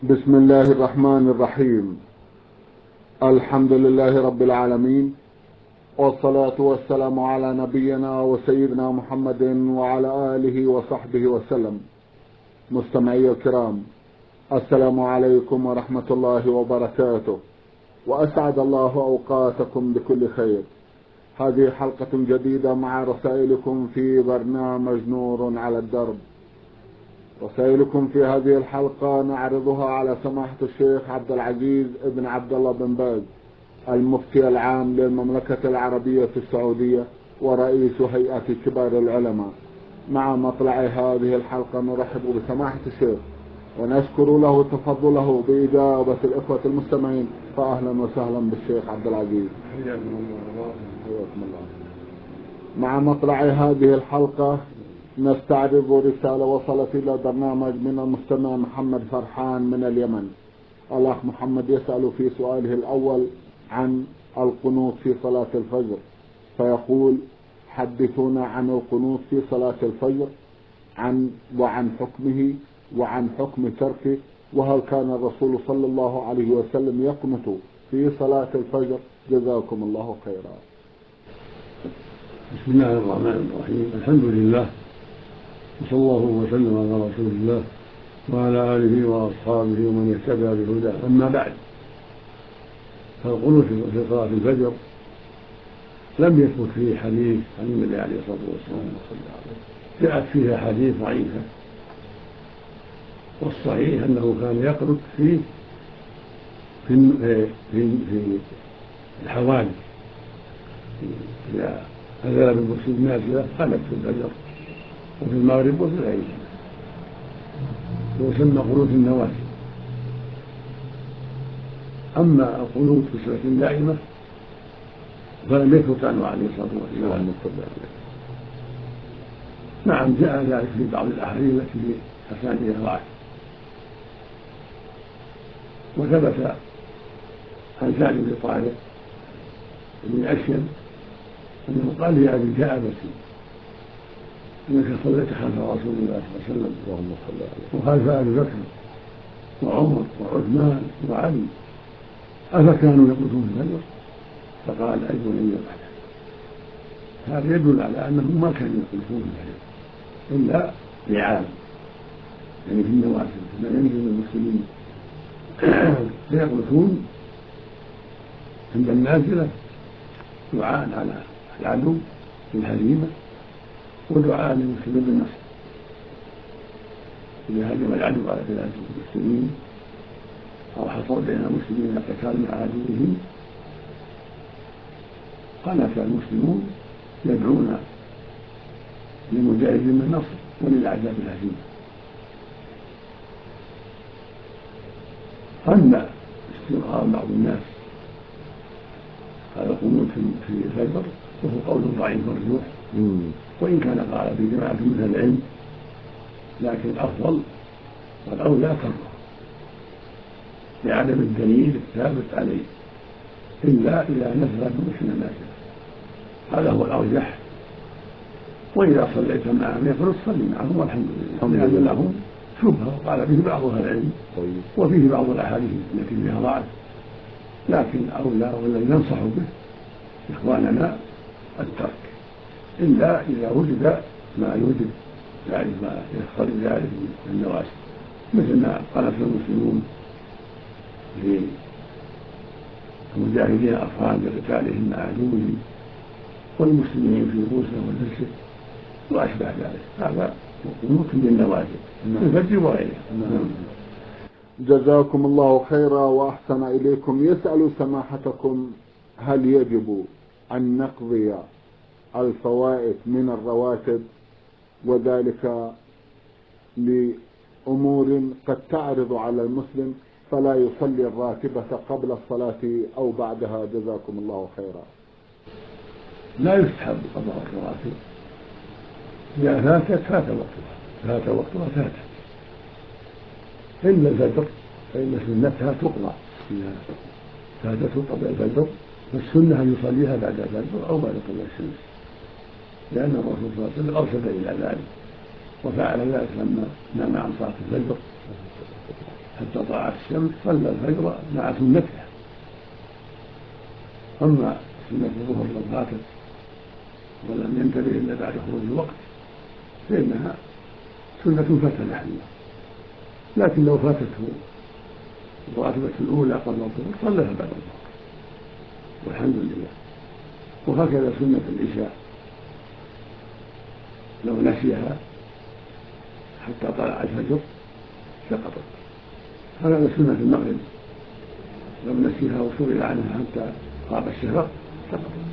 بسم الله الرحمن الرحيم. الحمد لله رب العالمين، والصلاة والسلام على نبينا وسيدنا محمد وعلى آله وصحبه وسلم. مستمعي الكرام، السلام عليكم ورحمة الله وبركاته، وأسعد الله أوقاتكم بكل خير. هذه حلقة جديدة مع رسائلكم في برنامج نور على الدرب. رسائلكم في هذه الحلقة نعرضها على سماحة الشيخ عبد العزيز ابن عبد الله بن باز، المفتي العام للمملكة العربية السعودية ورئيس هيئة كبار العلماء. مع مطلع هذه الحلقة نرحب بسماحة الشيخ ونشكر له تفضله بإجابة الإخوة المستمعين، فأهلا وسهلا بالشيخ عبد العزيز. حياكم الله. مع مطلع هذه الحلقة نستعرض رسالة وصلت إلى برنامج من المستمع محمد فرحان من اليمن. الأخ محمد يسأل في سؤاله الأول عن القنوت في صلاة الفجر، فيقول: حدثونا عن القنوت في صلاة الفجر وعن حكمه وعن حكم تركه، وهل كان الرسول صلى الله عليه وسلم يقنط في صلاة الفجر؟ جزاكم الله خيرا. بسم الله الرحمن الرحيم. الحمد لله، وصلى الله وسلم على رسول الله وعلى آله وأصحابه ومن اهتدى بهداه. أما بعد، فالقنوت في صلاة الفجر لم يثبت فيه حديث عن النبي عليه الصلاة والسلام، جاءت فيها حديث ضعيفة، والصحيح أنه كان يقنط في الحوادث، إذا نزل بالمسلم نازلة قنت في الفجر وفي المغرب وفي العشاء، ويسمى قنوت النوافل. أما القنوت في صلاة دائمة فلم يثبت عنه عليه الصلاة والسلام. نعم، جاء ذلك في بعض الأحاديث التي بأسانيدها ضعف، وثبت عن سعد بن طارق بن أشيم أنه قال لأبي كعبة: إنك صليت خلف رسول الله صلى الله عليه وسلم وخلف أبي بكر وعمر وعثمان وعلي، أفكانوا يقنطون في الفجر؟ فقال: أي بني بعد. هذا يدل على أنهم ما كانوا يقنطون في الفجر إلا لعام، يعني في النوافل لما ينزل المسلمين فيقنطون عند النازلة دعاء على العدو بالهزيمة ودعاء للمسلمين بالنصر. إذا هجم العدو على بلاد المسلمين أو حصل بين المسلمين قتال مع عدوهم قنت المسلمون يدعون للمجاهدين بالنصر وللأعداء بالهزيمة. أما استمرار بعض الناس على القنوت في الفجر وهو قول ضعيف مرجوح، وإن كان قال في جماعة من العلم، لكن الأفضل والأولى تركه لعدم الدليل الثابت عليه إلا إذا نزل المسلم نازلا. هذا هو الأرجح. وإذا صليت معهم يقول صلي معهم والحمد لله، لأن لهم شبهة قال به بعض أهل العلم وفيه بعض الأحاديث التي فيها ضعف، لكن الأولى والذي ننصح به إخواننا الترك إلا إذا وجد ما يوجب ذلك، ما يقتضي ذلك من النوافل، مثل ما قنت المسلمون في المجاهدين الأفغان بقتالهم مع عدوهم والمسلمين في روسيا والهرسك وأشبه ذلك. هذا قنوت بالنوافل في الفجر وغيرها. جزاكم الله خيرا وأحسن إليكم. يسأل سماحتكم: هل يجب أن نقضي الفوائت من الرواتب، وذلك لأمور قد تعرض على المسلم فلا يصلي الراتبة قبل الصلاة أو بعدها؟ جزاكم الله خيرا. لا يستحب قضاء الرواتب، إذا فاتت فات وقتها إلا الفجر فإن سنتها تقضى، إذا فاتته قبل الفجر فالسنة أن يصليها بعد الفجر أو بعد طلوع الشمس، لأن الرسول صلى الله عليه وسلم أرشد إلى ذلك وفعل ذلك لما نام عن صلاة الفجر حتى طلعت الشمس صلى الفجر مع سنتها. أما سنة الظهر لو فاتت ولم ينتبه إلا بعد خروج الوقت فإنها سنة فات محلها، لكن لو فاتته الراتبة الأولى قبل الظهر صلىها بعد الظهر والحمد لله. وهكذا سنة العشاء لو نسيها حتى طلع الفجر سقطت. هذا سنة المغرب لو نسيها وشغل عنها حتى غاب الشفق سقطت.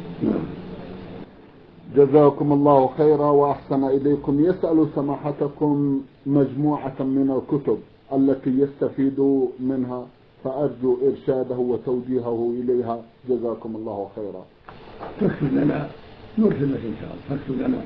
جزاكم الله خيرا وأحسن إليكم. يسأل سماحتكم مجموعة من الكتب التي يستفيد منها، فأرجو إرشاده وتوجيهه إليها جزاكم الله خيرا. تكتب لنا نرسل لك إن شاء الله، تكتب لنا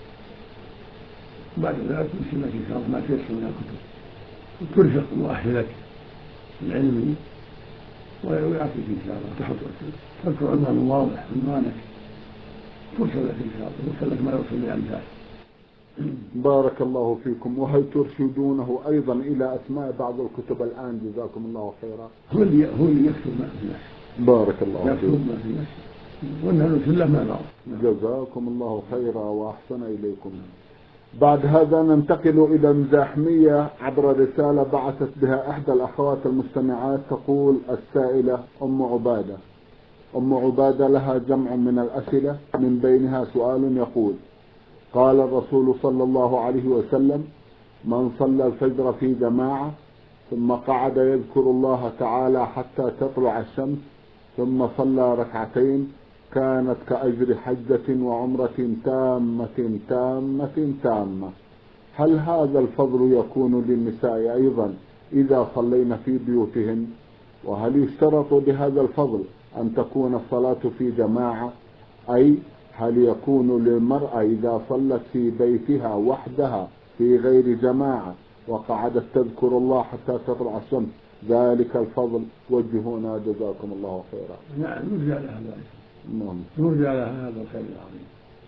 بعد ذلك نرسل لك إن شاء الله ما تيسر من الكتب وترفق مؤهلك العلمي ويعطيك إن شاء الله. تحط عنوان واضح عنوانك ترسل لك إن شاء الله، يرسل لك ما يرسل لأمثال. بارك الله فيكم. وهل ترشدونه أيضا إلى أسماء بعض الكتب الآن جزاكم الله خيرا؟ هو اللي يكتب ما في نفسه. بارك الله فيكم. يكتب ما في نفسه وإنه كله ما نعرف. جزاكم الله خيرا وأحسن إليكم. بعد هذا ننتقل إلى مزاحمية عبر رسالة بعثت بها إحدى الأخوات المستمعات. تقول السائلة أم عبادة لها جمع من الأسئلة، من بينها سؤال يقول: قال الرسول صلى الله عليه وسلم: من صلى الفجر في جماعة ثم قعد يذكر الله تعالى حتى تطلع الشمس ثم صلى ركعتين كانت كأجر حجة وعمرة تامة تامة تامة. هل هذا الفضل يكون للنساء أيضا إذا صلينا في بيوتهن؟ وهل يشترط لهذا الفضل أن تكون الصلاة في جماعة؟ أي هل يكون للمرأة إذا صلت في بيتها وحدها في غير جماعة وقعدت تذكر الله حتى تطلع الشمس ذلك الفضل؟ وجهونا جزاكم الله خيرا. نعم نرجع لها ذلك. نرجع لها هذا الخير العظيم.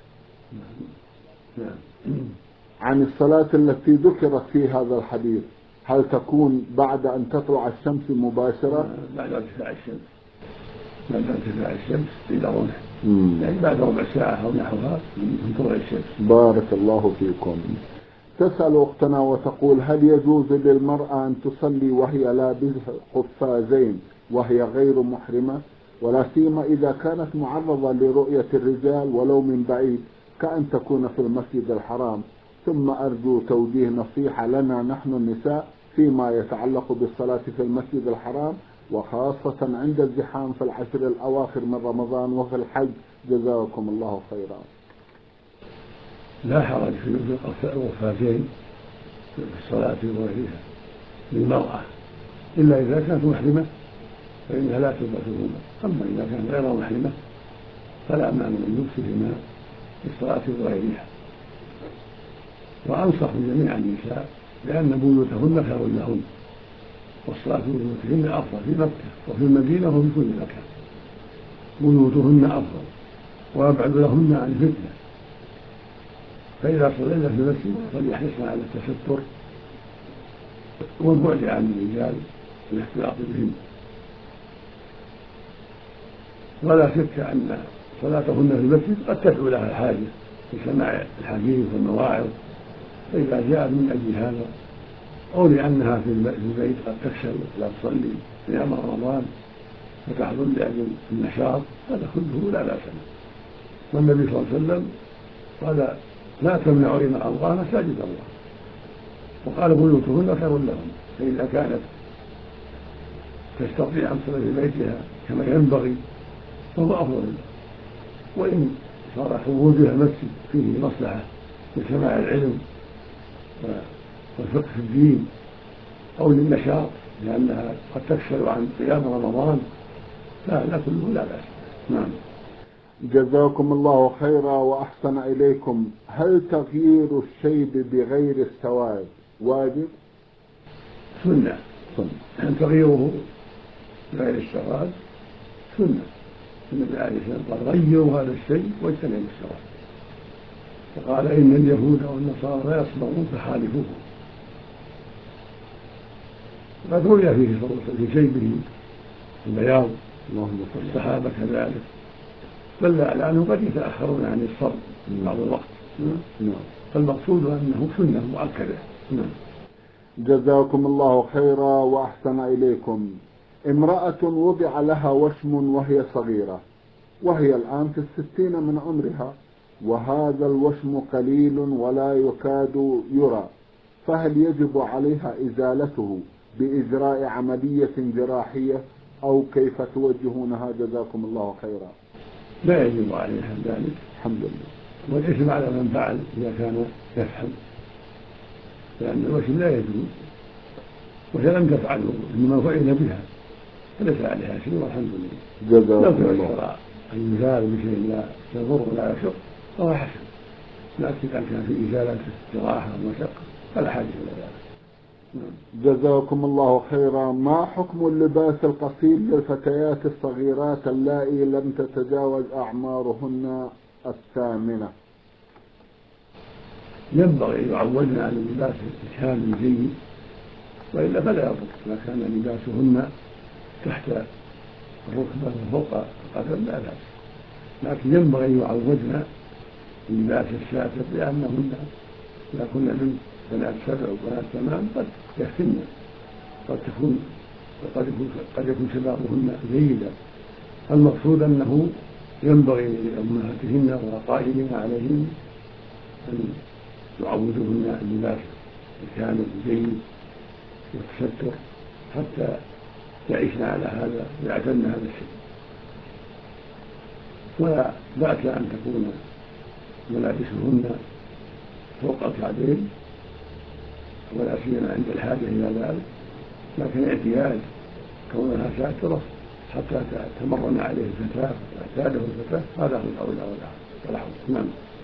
نعم. عن الصلاة التي ذكرت في هذا الحديث، هل تكون بعد أن تطلع الشمس مباشرة؟ بعد ارتفاع الشمس. بعد ارتفاع الشمس إلى رمح، يعني بعد ربع ساعة أو نحوها من طلوع الشمس. بارك الله فيكم. تسأل أختنا وتقول: هل يجوز للمرأة أن تصلي وهي لابسة قفازين وهي غير محرمة، ولا سيما إذا كانت معرضة لرؤية الرجال ولو من بعيد كأن تكون في المسجد الحرام؟ ثم أرجو توجيه نصيحة لنا نحن النساء فيما يتعلق بالصلاة في المسجد الحرام، وخاصة عند الزحام في العشر الأواخر من رمضان وفي الحج جزاكم الله خيرا. لا حرج في القفازين في الصلاة وغيرها للمرأة إلا إذا كانت محرمة فإنها لا تلبسهما، أما إذا كانت غير محرمة فلا مانع من لبسهما في الصلاة وغيرها. وأنصح جميع النساء لأن بيوتهن خير لهن، والصلاة في بيوتهن أفضل في مكة وفي المدينة وفي كل مكان. بيوتهن أفضل وأبعد لهن عن الفتنة، فإذا صلينا في المسجد فليحرصن على التستر والبعد عن الرجال والاختلاط بهم. ولا شك أن صلاتهن في المسجد قد تدعو لها الحاجة لسماع الحديث والمواعظ، فإذا جاءت من أجل هذا أو لأنها في البيت قد تكسل لا تصلي في أيام رمضان فتحضر لأجل النشاط، هذا كله لا بأس به. والنبي صلى الله عليه وسلم قال: لا تمنعوا إماء الله مساجد الله، وقال: بيوتهن خير لهم. فإذا كانت تستطيع أن تصلي في بيتها كما ينبغي فهو أفضل له. وإن صار خروجها المسجد فيه مصلحة لسماع العلم والفقه في الدين أو للنشاط لأنها قد تكسل عن قيام رمضان فهذا كله لا بأس. نعم. جزاكم الله خيرا وأحسن إليكم. هل تغيير الشيب بغير السواد واجب؟ سنة. أن تغييره بغير السواد سنة. النبي عليه الصلاة والسلام قال: غيروا هذا الشيء واجتنبوا السواد. وقال: إن اليهود والنصارى لا يصبرون فخالفوهم. قد روي فيه في شيبه البياض اللهم صل. والصحابة كذلك، بل لأنهم قد يتأخرون عن الصبر بعض الوقت. نعم. فالمقصود أنه سنة مؤكدة. نعم. جزاكم الله خيرا وأحسن إليكم. امرأة وضع لها وشم وهي صغيرة، وهي الآن في 60 من عمرها، وهذا الوشم قليل ولا يكاد يرى، فهل يجب عليها إزالته بإجراء عملية جراحية أو كيف توجهونها؟ جزاكم الله خيرا. لا يجب عليها ذلك، الحمد لله. والإثم على من فعل إذا كان يفهم، لأن الوشم لا يجوز، وهي لم تفعله إنما فعل بها فليس عليها شيء والحمد لله. جزاكم لو الله. تيسر أن يزال بشيء لا يضر ولا يشق فهو حسن، لكن إذا كان في إزالة جراحة ومشقة فلا حاجة إلى ذلك. جزاكم الله خيرا. ما حكم اللباس القصير للفتيات الصغيرات اللائي لم تتجاوز أعمارهن 8؟ ينبغي يعودن على اللباس الكامل الجيد، وإلا فلا يضر إذا كان لباسهن تحت الركبة وفوق القدم لا بأس، لكن ينبغي يعودن اللباس الساتر، لأنهن إذا كن من بنات 7 وبنات 8 قد يفتن، قد يكون شبابهن جيدا. المقصود أنه ينبغي لأمهاتهن ورقائبهن عليهن أن يعودهن اللباس الكامل الجيد والتستر حتى يعيشن على هذا ويعتدن هذا الشيء. ولا بأس أن تكون ملابسهن فوق الكعبين، ولا سيما عند الحاجة إلى ذلك، لكن اعتياد كونها ساترة حتى تمرن عليه الفتاة وتعتاده الفتاة هذا هو الأولى والأحوط. نعم.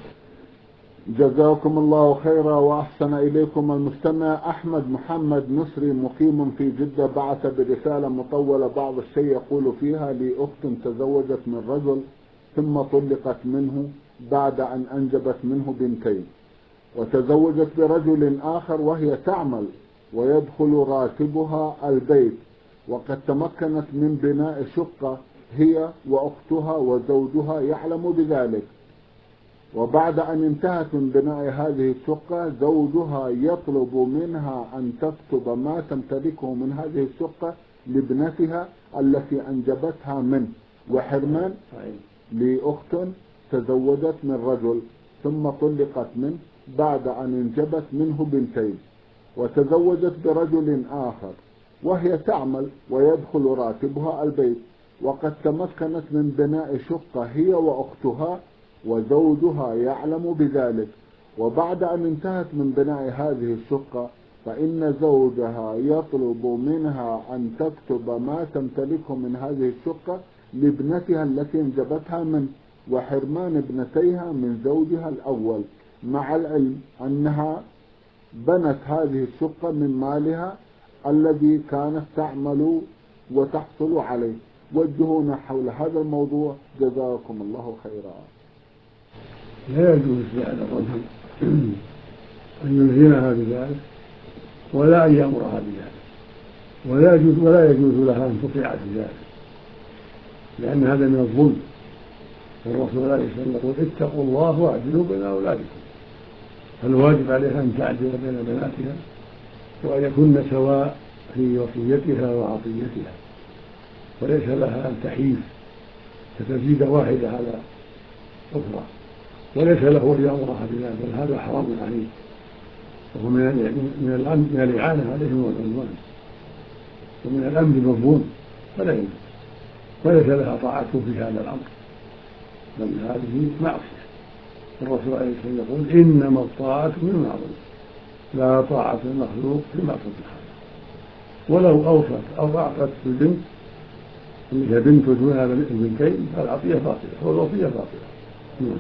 جزاكم الله خيرا وأحسن إليكم. المستمع أحمد محمد نصري مقيم في جدة بعث برسالة مطولة بعض الشيء، يقول فيها: لي أخت تزوجت من رجل ثم طلقت منه بعد أن أنجبت منه بنتين، وتزوجت برجل آخر وهي تعمل ويدخل راتبها البيت، وقد تمكنت من بناء شقة هي وأختها وزوجها يعلم بذلك، وبعد أن انتهت من بناء هذه الشقة زوجها يطلب منها أن تكتب ما تمتلكه من هذه الشقة لابنتها التي أنجبتها منه، وحرمان لأخت تزوجت من رجل ثم طلقت منه بعد أن انجبت منه بنتين، وتزوجت برجل آخر وهي تعمل ويدخل راتبها البيت، وقد تمكنت من بناء شقة هي وأختها وزوجها يعلم بذلك، وبعد أن انتهت من بناء هذه الشقة فإن زوجها يطلب منها أن تكتب ما تمتلكه من هذه الشقة لابنتها التي انجبتها منه، وحرمان ابنتيها من زوجها الأول، مع العلم أنها بنت هذه الشقة من مالها الذي كانت تعمل وتحصل عليه. وجهونا حول هذا الموضوع جزاكم الله خيرا. لا يجوز لهذا الرجل أن يلزمها بذلك ولا أن يأمرها بذلك، ولا يجوز لها أن تطيع في ذلك، لأن هذا من الظلم. والرسول عليه الصلاة والسلام يقول: اتقوا الله واعدلوا بين أولادكم. فالواجب عليها أن تعدل بين بناتها وأن يكن سواء في وصيتها وعطيتها، وليس لها أن تحيف فتزيد واحدة على أخرى، وليس له أن يأمرها بذلك، بل هذا حرام عليه، وهو من الإعانة عليهم والعدوان، ومن الأمر بالظلم، فلا يجوز، وليس لها طاعة في هذا الأمر، بل هذه معصية. الرسول عليه الصلاة والسلام يقول: إنما الطاعة من معروف، لا طاعة المخلوق في معصية الخالق. ولو أوصت أو أعطت البنت اللي هي بنت دونها البنتين فالعطية باطلة والوصية باطلة.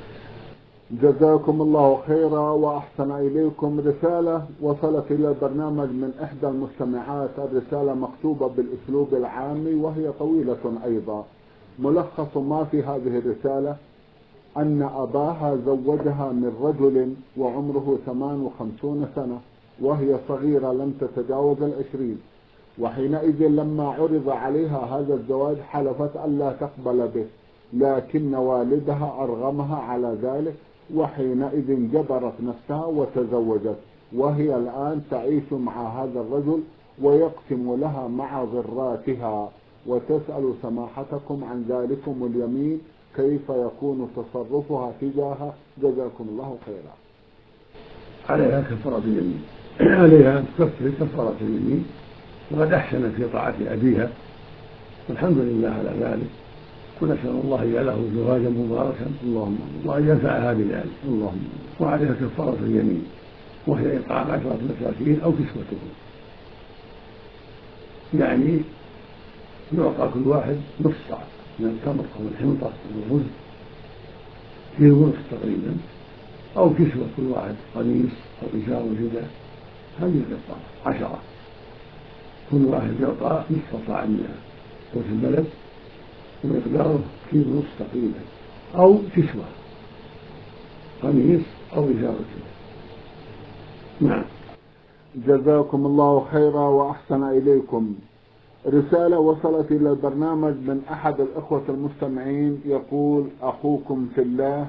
جزاكم الله خيرا وأحسن إليكم. رسالة وصلت إلى البرنامج من إحدى المستمعات، الرسالة مكتوبة بالأسلوب العامي وهي طويلة أيضا. ملخص ما في هذه الرسالة أن أباها زوجها من رجل وعمره 58 سنة وهي صغيرة لم تتجاوز 20، وحينئذ لما عرض عليها هذا الزواج حلفت ألا تقبل به، لكن والدها أرغمها على ذلك، وحينئذ جبرت نفسها وتزوجت، وهي الآن تعيش مع هذا الرجل ويقسم لها مع ضراتها. وتسأل سماحتكم عن ذلكم اليمين كيف يكون تصرفها تجاهه، جزاكم الله خيرا. عليها كفارة اليمين، عليها تكفر كفارة اليمين، وقد أحسنت في طاعة أبيها والحمد لله على ذلك، ونسأل الله له زواجا مباركا اللهم وأن ينفعها بذلك اللهم. وعليها كفارة اليمين وهي إطعام 10 مساكين أو كسوتهم، يعني يعطى كل واحد نصف صاع من التمر أو الحنطة أو الرز في الورث تقريبا، أو كسوة كل واحد قميص أو إزار ورداء، هذه القطعة 10، كل واحد يعطى نصف صاع منها قوت البلد ومقداره كيلو ونصف تقريبا، أو كسوة قميص أو إزار ورداء. نعم. جزاكم الله خيرا وأحسن إليكم. رسالة وصلت إلى البرنامج من أحد الإخوة المستمعين يقول: أخوكم في الله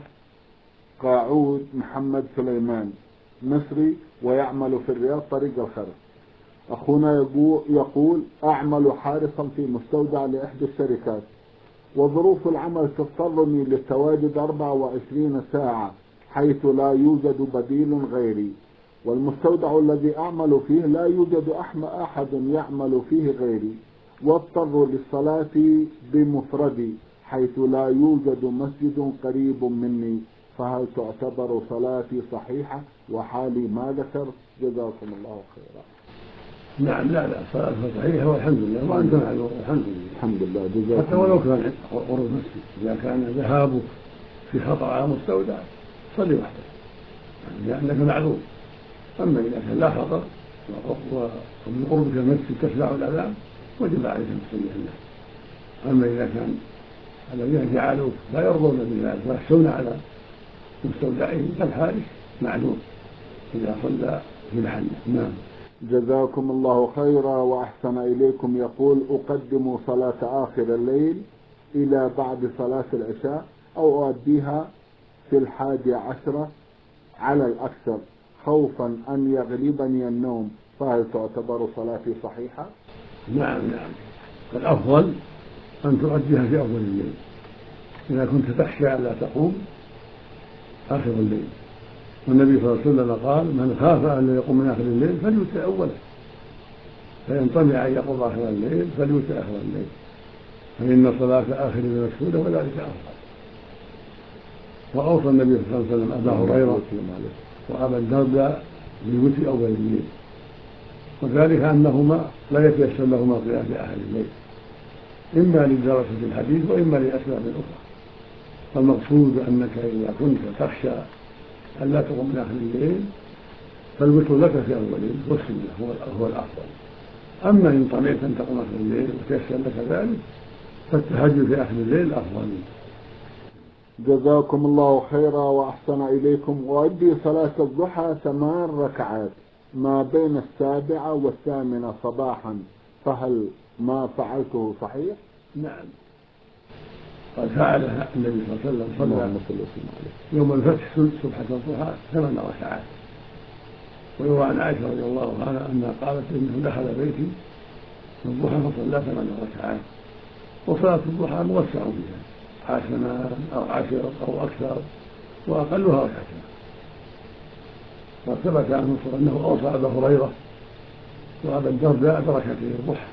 قاعود محمد سليمان، مصري ويعمل في الرياض طريق الخرج. أخونا يقول: أعمل حارسا في مستودع لإحدى الشركات، وظروف العمل تضطرني للتواجد 24 ساعة حيث لا يوجد بديل غيري، والمستودع الذي أعمل فيه لا يوجد أحد يعمل فيه غيري، واضطر للصلاة بمفردي حيث لا يوجد مسجد قريب مني، فهل تعتبر صلاتي صحيحة وحالي ما ذكر؟ جزاكم الله خيرا. نعم، لا صلاتها صحيحة والحمد لله، وأنت معذور الحمد لله. الحمد لله. جزاكم حتى ولو كان قرب المسجد، إذا كان ذهابك في خطر على مستودع صلي وحدك لأنك معذور. أما إذا كان لا خطر ومن قربك المسجد تسمع الأذان وجب عليك أن تصلي الناس. أما إذا كان الذين جعلوك لا يرضون بذلك ويخشون على مستودعهم كالحارس معذور إذا صلى في محله. نعم. جزاكم الله خيرا وأحسن إليكم. يقول: أقدم صلاة آخر الليل إلى بعد صلاة العشاء، أو أؤديها في 11 على الأكثر خوفا أن يغلبني النوم، فهل تعتبر صلاتي صحيحة؟ نعم، الأفضل أن تؤديها في أول الليل إذا كنت تخشى أن لا تقوم آخر الليل، والنبي صلى الله عليه وسلم قال: من خاف أن لا يقوم من آخر الليل فليوتر أوله، فإن طمع أن يقوم آخر الليل فليوتر آخر الليل، فإن صلاة آخر المشهودة وذلك أفضل. وأوصى النبي صلى الله عليه وسلم أبا هريرة وأبا الدرداء بالوتر أول الليل، وذلك أنهما لا يتيسر لهما القيام في آخر الليل، إما لدراسة الحديث وإما لأسباب أخرى. فالمقصود أنك إذا كنت تخشى أن لا تقوم من آخر الليل فالوتر لك في أول الليل والسنة هو الأفضل. أما إن طمعت أن تقوم آخر الليل وتيسر لك ذلك فالتهجد في آخر الليل أفضل. جزاكم الله خيرا وأحسن إليكم. وأدي صلاة الضحى 8 ركعات ما بين 7 و8 صباحا، فهل ما فعلته صحيح؟ نعم، قد فعلها النبي صلى الله عليه وسلم، صلى يوم الفتح سبحة الضحى 8 ركعات. ويروى عن عائشة رضي الله عنها أنها قالت: إنه دخل بيتي في الضحى فصلى 8 ركعات، وصلاة الضحى موسع فيها 10 أو 10 أو أكثر، وأقلها ركعتين. وثبت عنه أنه أوصى أبا هريرة وأبا الدرداء بركعتي الضحى،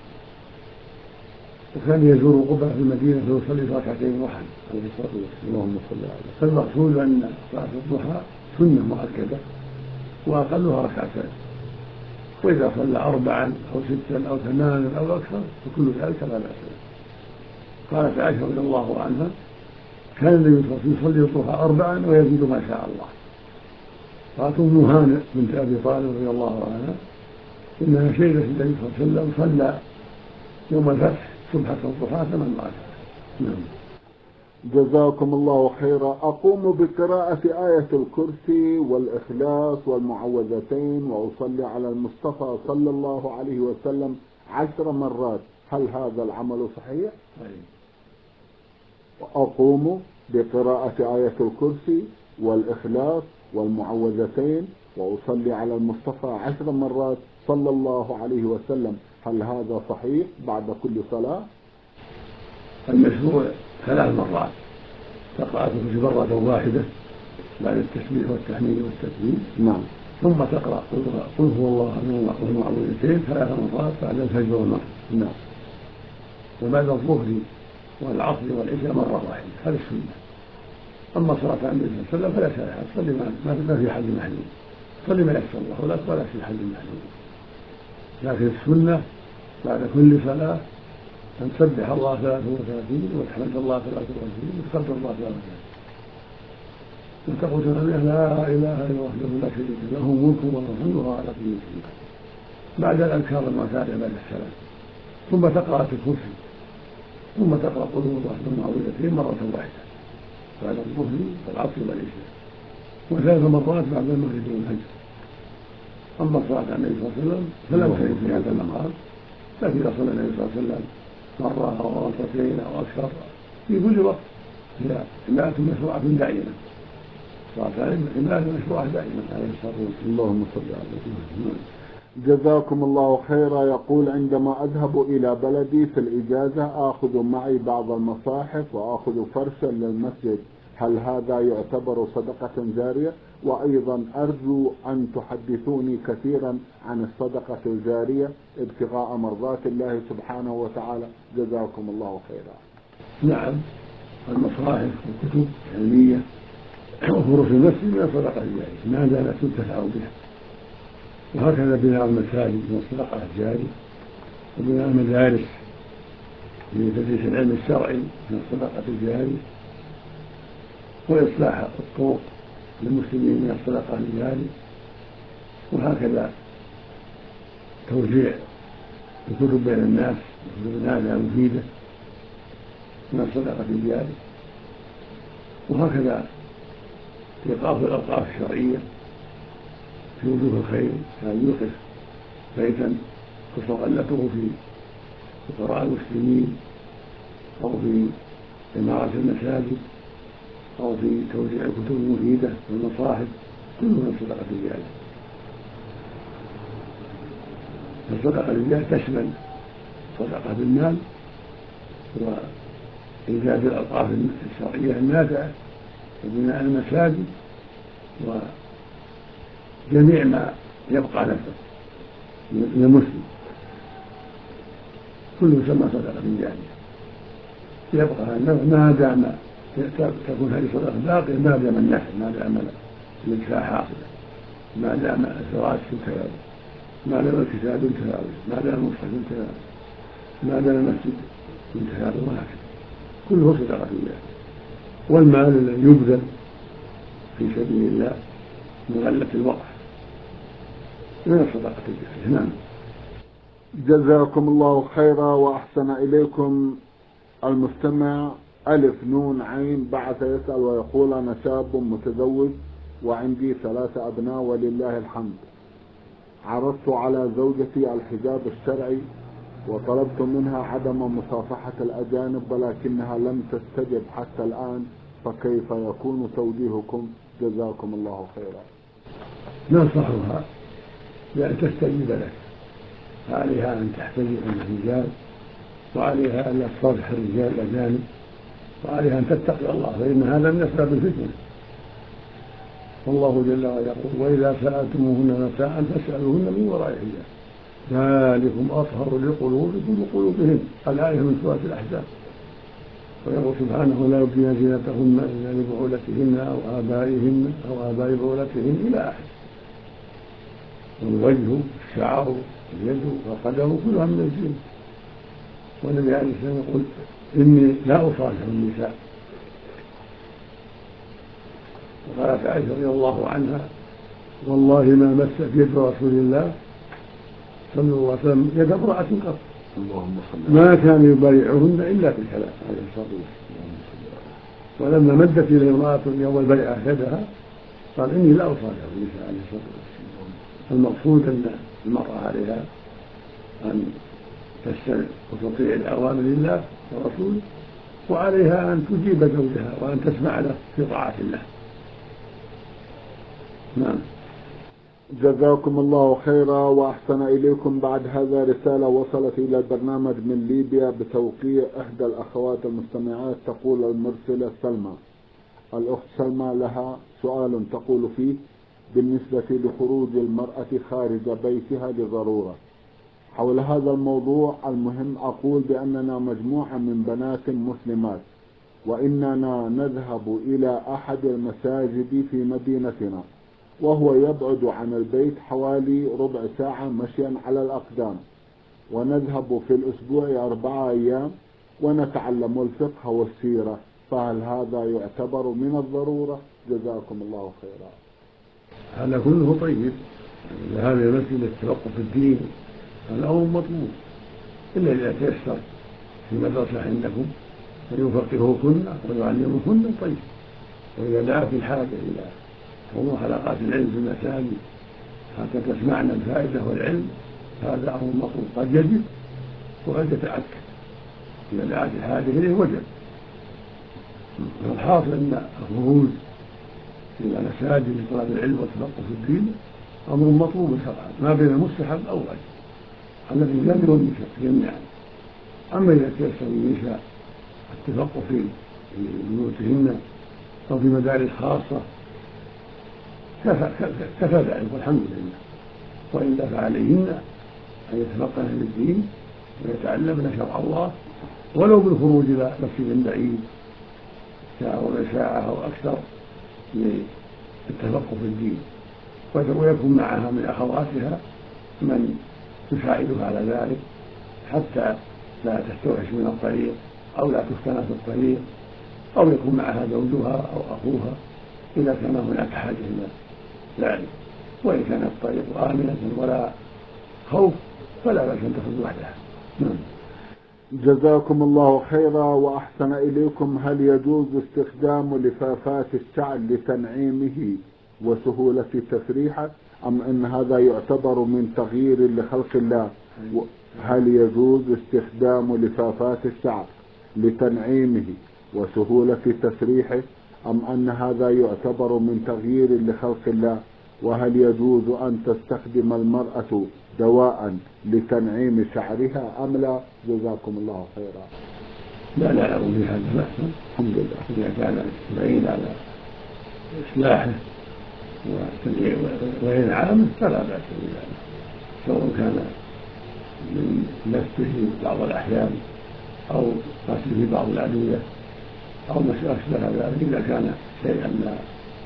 وكان يزور قبة في المدينة فيصلي في ركعتين ضحى عليه الصلاة والسلام. اللهم صل عليه. فالمقصود أن صلاة الضحى سنة مؤكدة وأقلها ركعتين، وإذا صلى 4 أو 6 أو 8 أو أكثر فكل ذلك لا بأس به. قالت عائشة رضي الله عنها: كان النبي صلى الله عليه وسلم يصلي الضحى 4 ويزيد ما شاء الله. قالت أم هانئ بنت أبي طالب رضي الله عنها: إنها شهدت النبي صلى الله عليه وسلم صلى يوم الفتح سبحة الضحى 8 ركعات. نعم. جزاكم الله خيرا. أقوم بقراءة آية الكرسي والإخلاص والمعوذتين، وأصلي على المصطفى صلى الله عليه وسلم 10 مرات، هل هذا العمل صحيح؟ طيب. وأقوم بقراءة آية الكرسي والإخلاص والمعوذتين وأصلي على المصطفى 10 مرات صلى الله عليه وسلم، هل هذا صحيح بعد كل صلاة؟ المشروع 3 مرات، تقرأ الكرسي مرة واحدة بعد التسبيح والتحميد والتكبير. نعم. ثم تقرأ قل هو الله أحد والمعوذتين 3 مرات بعد الفجر والمغرب. نعم. وبعد الظهر والعصر والعشاء مرة واحدة، هذا السنة. أما صلاة النبي صلى الله عليه وسلم فلا شيء، صلي ما في حد محدود، صلي ما يسر الله لك ولا في حد محدود. لكن السنة بعد كل صلاة أن تسبح الله 33 وتحمد الله 33 وتكبر الله 33 وتقول لا إله إلا الله وحده لا شريك له ملك وله الحمد وهو على كل شيء بعد الأذكار المعتادة بعد السلام. ثم تقرأ الكرسي، ثم تقرأ قل هو الله والمعوذتين مرة واحدة بعد الظهر والعصر والعشاء، و3 مرات بعد المغرب والفجر. أما صلاة النبي صلى الله عليه وسلم فلم ترد في هذا المقام، لكن إذا صلى النبي صلى الله عليه وسلم مرة أو مرتين أو أكثر في كل وقت هي عبادة مشروعة دائما، صلاة عبادة مشروعة دائما عليه الصلاة والسلام. اللهم صل على سيدنا. جزاكم الله خيرا. يقول عندما أذهب إلى بلدي في الإجازة آخذ معي بعض المصاحف وآخذ فرشا للمسجد، هل هذا يعتبر صدقة جارية؟ وأيضا أرجو أن تحدثوني كثيرا عن الصدقة الجارية ابتغاء مرضات الله سبحانه وتعالى، جزاكم الله خيرا. نعم، المصاحف والكتب العلمية وفرش المسجد من الصدقة الجارية ما دامت تنتفع بها، وهكذا بناء المساجد من الصدقة الجارية، وبناء المدارس لتدريس العلم الشرعي من الصدقة الجارية، وإصلاح الطرق للمسلمين من الصدقة الجارية، وهكذا توزيع الكتب بين الناس وكتب نافعة مفيدة من الصدقة الجارية، وهكذا إيقاف الأوقاف الشرعية في وجوه الخير، كان يوقف بيتا تتغلفه في فقراء المسلمين أو في عمارة المساجد أو في توزيع الكتب المفيدة والمصاحف، كله من الصدقة الجارية. الصدقة الجارية تشمل صدقة بالمال وإيجاد الأوقاف الشرعية النافعة وبناء المساجد وجميع ما يبقى نفسه للمسلم، كله يسمى صدقة جارية. يبقى ما دام تكون هذه الصدقة باقية، ما دام النفع، ما دام الانتفاع حاصلا، ما دام الفراش انتهى، ما دام الكتاب انتهى، ما دام المصحف انتهى، ما دام المسجد انتهى، وهكذا كله صدقة جارية. والمال الذي يبذل في سبيل الله من غلة الوقف من الصدقة الجارية. نعم. جزاكم الله خيرا وأحسن إليكم. المستمع ألف نون عين بعث يسأل ويقول أنا شاب متزوج وعندي 3 أبناء ولله الحمد. عرضت على زوجتي الحجاب الشرعي وطلبت منها عدم مصافحة الأجانب ولكنها لم تستجب حتى الآن، فكيف يكون توجيهكم؟ جزاكم الله خيرا. ننصحها بأن تستجيب لك، عليها أن تحتجب عن الرجال، وعليها أن لا تصافح الرجال الأجانب، وعليها أن تتقي الله، فإن هذا من أسباب الفتنة. والله جل وعلا يقول وإذا سألتموهن متاعا فاسألوهن من وراء حجاب ذلكم أطهر لقلوبكم وقلوبهن، الآية من سورة الأحزاب. ويقول سبحانه لا يبدين زينتهن إلا لبعولتهن أو آبائهن أو آباء بعولتهن إلى آخره. والوجه الشعر اليد والقدم كلها من الزينة. والنبي عليه السلام يقول إني لا أصافح النساء. وقالت عائشة رضي الله عنها والله ما مست يد رسول الله صلى الله عليه وسلم يد امرأة قط، ما كان يبايعهن إلا في الكلام عليه الصلاة والسلام. ولما مدت إليه امرأة يوم البيعة يدها قال إني لا أصافح النساء عليه الصلاة والسلام. المقصود أن المرأة عليها أن تستمع وتطيع الأوامر لله ورسوله، وعليها أن تجيب زوجها وأن تسمع له في طاعة الله. نعم. جزاكم الله خيرا وأحسن إليكم. بعد هذا رسالة وصلت إلى البرنامج من ليبيا بتوقيع إحدى الأخوات المستمعات. تقول المرسلة سلمى. الأخت سلمى لها سؤال تقول فيه: بالنسبة لخروج المرأة خارج بيتها لضرورة. حول هذا الموضوع المهم أقول بأننا مجموعة من بنات مسلمات، وإننا نذهب إلى أحد المساجد في مدينتنا، وهو يبعد عن البيت حوالي ربع ساعة مشيا على الأقدام، ونذهب في الأسبوع 4 أيام ونتعلم الفقه والسيرة، فهل هذا يعتبر من الضرورة؟ جزاكم الله خيرا. هذا كله طيب. الذهاب إلى المسجد للتفقه في الدين هذا أمر مطلوب، إلا إذا تيسر في مدرسة عندكم فيفقهوكن ويعلموكن طيب. وإذا دعت الحاجة إلى حضور حلقات العلم في المساجد حتى تسمعنا الفائدة والعلم هذا أمر مطلوب، قد يجب وقد يتأكد. إذا دعت الحاجة إليه وجب. والحاصل أن الخروج إلى مساجد لطلب العلم والتفقه في الدين أمر مطلوب شرعا، ما بين المستحب أو واجب على الرجال والنساء جميعا. أما إذا تيسر النساء التفقه في بيوتهن أو في مدارس خاصة كفى ذلك والحمد لله. وإلا فعليهن أن يتفقهن في الدين ويتعلمن شرع الله ولو بالخروج إلى مسجد بعيد ساعة وربع ساعة أو أكثر للتفقه في الدين، ويكون معها من أخواتها من يساعدها على ذلك حتى لا تستوحش من الطريق أو لا تفتن في الطريق، أو يكون معها زوجها أو أخوها إذا كان هناك حاجة إلى ذلك. وإن كان الطريق آمنة ولا خوف فلا بأس أن تخرج وحدها. جزاكم الله خيرا وأحسن إليكم. هل يجوز استخدام لفافات الشعر لتنعيمه وسهولة تسريحه، أم أن هذا يعتبر من تغيير لخلق الله؟ هل يجوز استخدام لفافات الشعر لتنعيمه وسهولة تسريحه، أم أن هذا يعتبر من تغيير لخلق الله؟ وهل يجوز أن تستخدم المرأة دواء لتنعيم شعرها أم لا؟ جزاكم الله خيرا. لا أعلم في هذا بأسا الحمد لله. إذا كان بعيد على إصلاحه وإنعامه فلا بأس بذلك، سواء كان من مسه بعض الأحيان أو غسله بعض الأدوية أو ما أشبه ذلك. إذا كان شيئا لا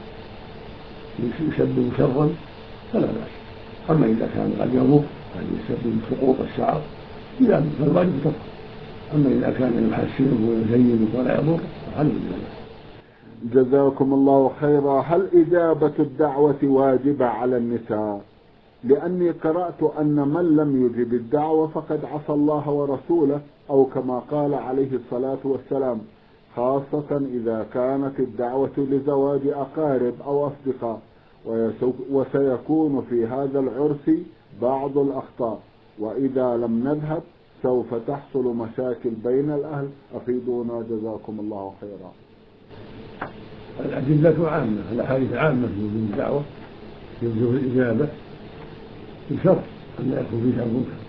يسبب شرا فلا بأس. أما إذا كان قد يضر قد يسبب سقوط الشعر فالواجب تركه. أما إذا كان يحسنه ويزينه ولا يضر فالحمد لله. جزاكم الله خيرا. هل إجابة الدعوة واجبة على النساء؟ لأني قرأت أن من لم يجب الدعوة فقد عصى الله ورسوله، أو كما قال عليه الصلاة والسلام، خاصة إذا كانت الدعوة لزواج أقارب أو أصدقاء، وسيكون في هذا العرس بعض الأخطاء، وإذا لم نذهب سوف تحصل مشاكل بين الأهل. أفيدونا جزاكم الله خيرا. الأدلة عامة، الأحاديث عامة في الدعوة يجوز الإجابة بشرط أن لا يكون فيها منكر.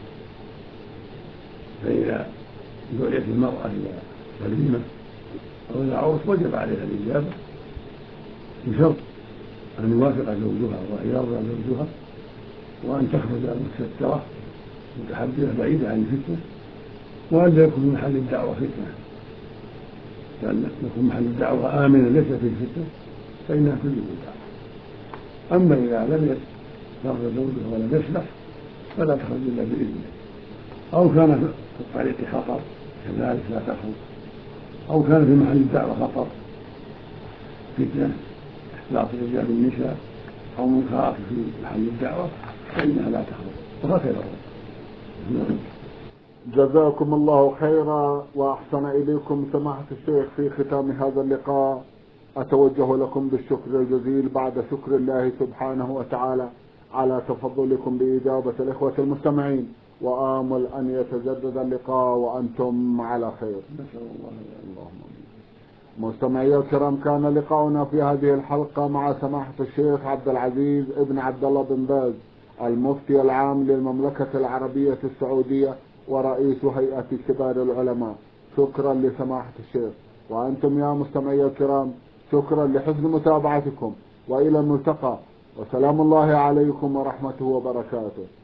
فإذا دعيت المرأة إلى وليمة أو إلى عرس وجب عليها الإجابة بشرط أن يوافق زوجها وأن يرضى زوجها، وأن تخرج مستترة متحجبة بعيدة عن الفتنة، وأن لا يكون محل الدعوة فتنة، لأن يكون محل الدعوة آمنا ليس في الفتنة فإنها تجب الدعوة. أما إذا لم يرضى زوجها ولم يسمح فلا تخرج إلا بإذنه، أو كان في الطريق خطر كذلك لا تخرج، أو كان في محل الدعوة خطر فتنة اختلاط الرجال بالنساء أو منكرات في محل الدعوة فإنها لا تخرج، وهكذا. جزاكم الله خيرا وأحسن إليكم. سماحة الشيخ، في ختام هذا اللقاء أتوجه لكم بالشكر الجزيل بعد شكر الله سبحانه وتعالى على تفضلكم بإجابة الإخوة المستمعين، وآمل أن يتجدد اللقاء وأنتم على خير. نسأل الله. اللهم آمين. مستمعي الكرام، كان لقاؤنا في هذه الحلقة مع سماحة الشيخ عبد العزيز ابن عبد الله بن باز، المفتي العام للمملكة العربية السعودية ورئيس هيئة كبار العلماء. شكرا لسماحة الشيخ. وأنتم يا مستمعي الكرام شكرا لحسن متابعتكم، وإلى الملتقى، وسلام الله عليكم ورحمته وبركاته.